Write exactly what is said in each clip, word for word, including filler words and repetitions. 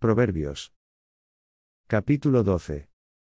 Proverbios. Capítulo doce.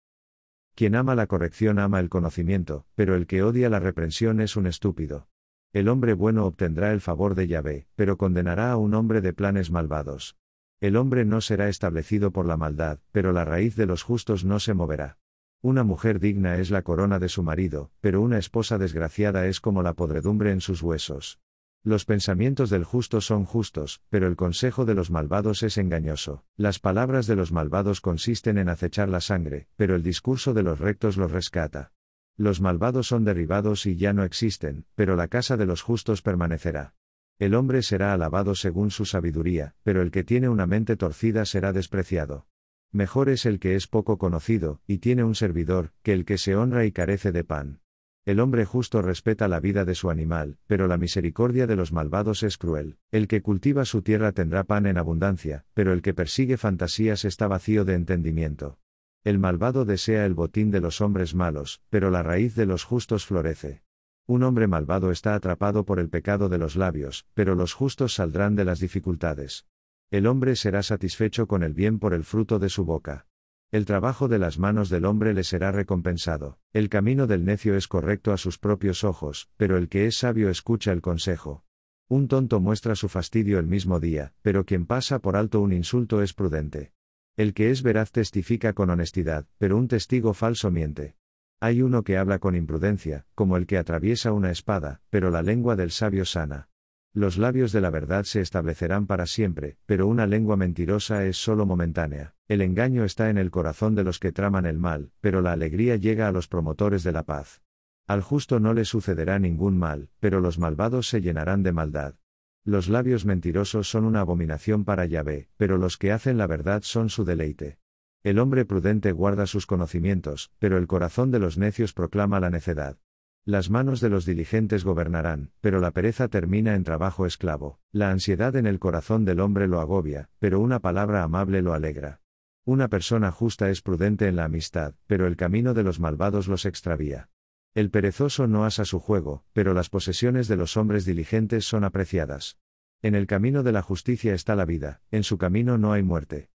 Quien ama la corrección ama el conocimiento, pero el que odia la reprensión es un estúpido. El hombre bueno obtendrá el favor de Yahvé, pero condenará a un hombre de planes malvados. El hombre no será establecido por la maldad, pero la raíz de los justos no se moverá. Una mujer digna es la corona de su marido, pero una esposa desgraciada es como la podredumbre en sus huesos. Los pensamientos del justo son justos, pero el consejo de los malvados es engañoso. Las palabras de los malvados consisten en acechar la sangre, pero el discurso de los rectos los rescata. Los malvados son derribados y ya no existen, pero la casa de los justos permanecerá. El hombre será alabado según su sabiduría, pero el que tiene una mente torcida será despreciado. Mejor es el que es poco conocido, y tiene un servidor, que el que se honra y carece de pan. El hombre justo respeta la vida de su animal, pero la misericordia de los malvados es cruel. El que cultiva su tierra tendrá pan en abundancia, pero el que persigue fantasías está vacío de entendimiento. El malvado desea el botín de los hombres malos, pero la raíz de los justos florece. Un hombre malvado está atrapado por el pecado de los labios, pero los justos saldrán de las dificultades. El hombre será satisfecho con el bien por el fruto de su boca. El trabajo de las manos del hombre le será recompensado. El camino del necio es correcto a sus propios ojos, pero el que es sabio escucha el consejo. Un tonto muestra su fastidio el mismo día, pero quien pasa por alto un insulto es prudente. El que es veraz testifica con honestidad, pero un testigo falso miente. Hay uno que habla con imprudencia, como el que atraviesa una espada, pero la lengua del sabio sana. Los labios de la verdad se establecerán para siempre, pero una lengua mentirosa es solo momentánea. El engaño está en el corazón de los que traman el mal, pero la alegría llega a los promotores de la paz. Al justo no le sucederá ningún mal, pero los malvados se llenarán de maldad. Los labios mentirosos son una abominación para Yahvé, pero los que hacen la verdad son su deleite. El hombre prudente guarda sus conocimientos, pero el corazón de los necios proclama la necedad. Las manos de los diligentes gobernarán, pero la pereza termina en trabajo esclavo. La ansiedad en el corazón del hombre lo agobia, pero una palabra amable lo alegra. Una persona justa es prudente en la amistad, pero el camino de los malvados los extravía. El perezoso no asa su juego, pero las posesiones de los hombres diligentes son apreciadas. En el camino de la justicia está la vida, en su camino no hay muerte.